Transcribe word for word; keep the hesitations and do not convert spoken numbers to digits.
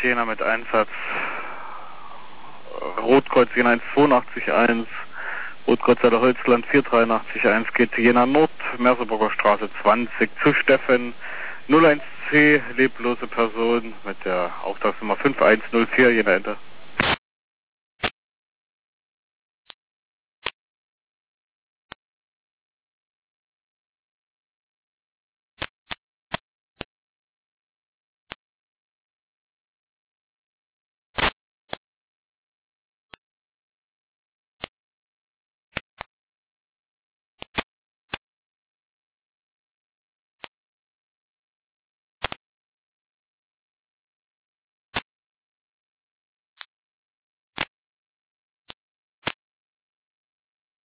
Jena mit Einsatz. Rotkreuz Jena eins zwei acht eins, Rotkreuz Holzland vier drei acht eins geht zu Jena Nord, Merseburger Straße zwanzig zu Steffen, null eins C, leblose Person mit der Auftragsnummer fünf eins null vier Jena Enter.